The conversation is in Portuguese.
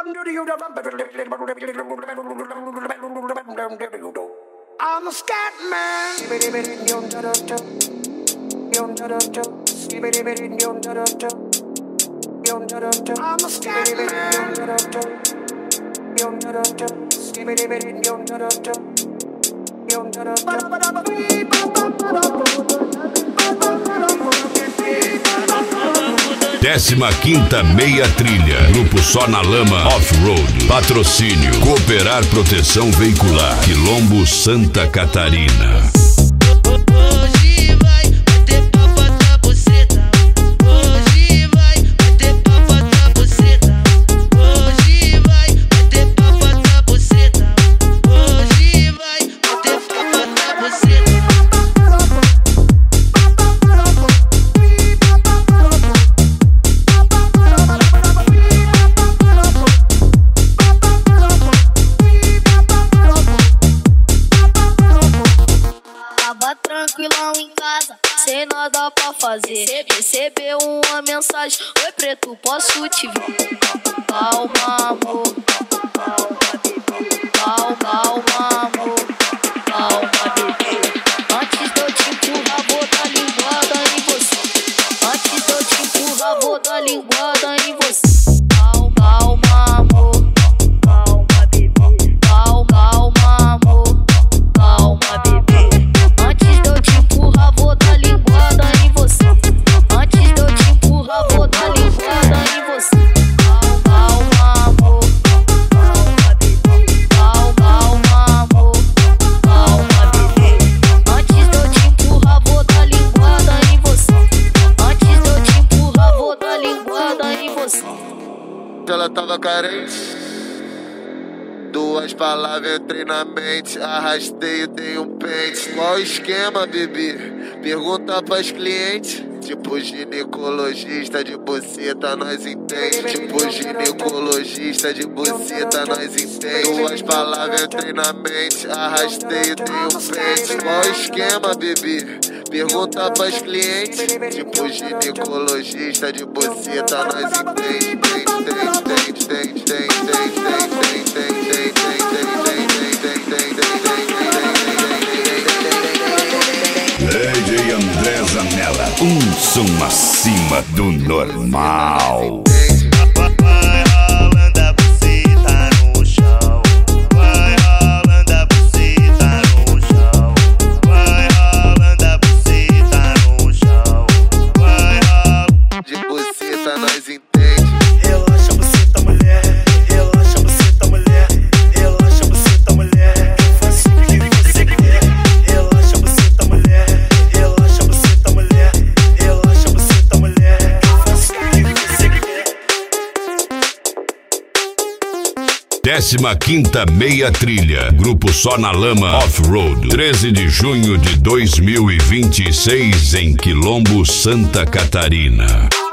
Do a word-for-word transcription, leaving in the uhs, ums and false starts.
I'm a scat man. I'm a scat Décima quinta Meia Trilha, Grupo Só na Lama Off-Road. Patrocínio Cooperar Proteção Veicular, Quilombo, Santa Catarina. Tranquilão em casa, sem nada pra fazer. Recebeu uma mensagem: oi preto, posso te ver? Calma amor, calma, calma amor, calma bebê. Antes de eu te empurrar, vou dar linguada em você. Antes de eu te empurrar, vou dar linguada em você. Calma, calma amor, calma bebê. Calma, calma amor, calma bebê. Antes de eu te empurrar, vou dar linguada em você. Antes de eu te empurrar, vou dar linguada em você. Calma, calma, amor. Calma, bebê. Calma, calma, amor. Calma, bebê. Antes de eu te empurrar, vou dar linguada em você. Antes de eu te empurrar, vou dar linguada em você. Ela tava carente. Duas palavras entrei na mente, arrastei e dei um pente. Qual o esquema, bebê? Pergunta pras clientes. Tipo ginecologista de buceta, nós entende. Tipo ginecologista de buceta, nós entende. Duas palavras entrei na mente, arrastei e dei um pente. Qual o esquema, bebê? Pergunta pras clientes. Tipo ginecologista de buceta, nós entende. Entende, entende, entende, entende, entende, entende, D J André Zanella, um som acima do normal. Vai rolando a buceta no chão. Vai rolando a buceta no chão. Vai rolando a buceta no chão. Vai rolando de buceta, nós entende. Relaxa a buceta, mulher. Relaxa a buceta, mulher. Relaxa a buceta, mulher. Faça o que você quer. Relaxa a buceta, mulher. Relaxa a buceta, mulher. Relaxa a buceta, mulher. Faça o que você quer. Décima quinta Meia Trilha, Grupo Só na Lama Off-Road. treze de junho de dois mil e vinte e seis em Quilombo, Santa Catarina.